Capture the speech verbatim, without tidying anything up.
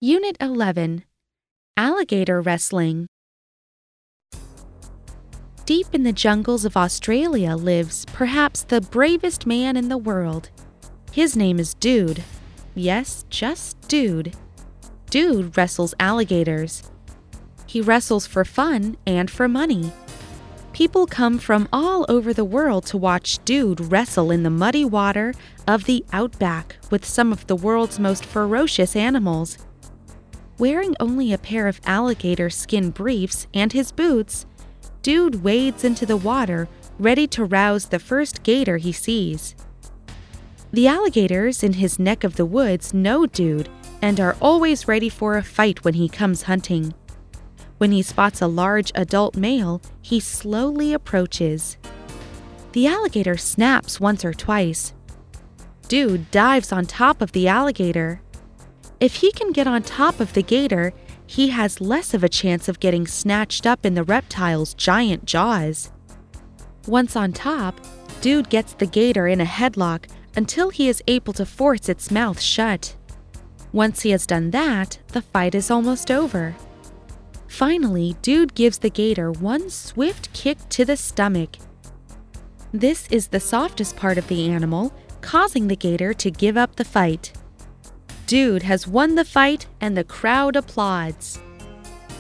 Unit eleven. Alligator Wrestling. Deep in the jungles of Australia lives perhaps the bravest man in the world. His name is Dude. Yes, just Dude. Dude wrestles alligators. He wrestles for fun and for money. People come from all over the world to watch Dude wrestle in the muddy water of the outback with some of the world's most ferocious animals. Wearing only a pair of alligator skin briefs and his boots, Dude wades into the water, ready to rouse the first gator he sees. The alligators in his neck of the woods know Dude and are always ready for a fight when he comes hunting. When he spots a large adult male, he slowly approaches. The alligator snaps once or twice. Dude dives on top of the alligator. If he can get on top of the gator, he has less of a chance of getting snatched up in the reptile's giant jaws. Once on top, Dude gets the gator in a headlock until he is able to force its mouth shut. Once he has done that, the fight is almost over. Finally, Dude gives the gator one swift kick to the stomach. This is the softest part of the animal, causing the gator to give up the fight. Dude has won the fight and the crowd applauds.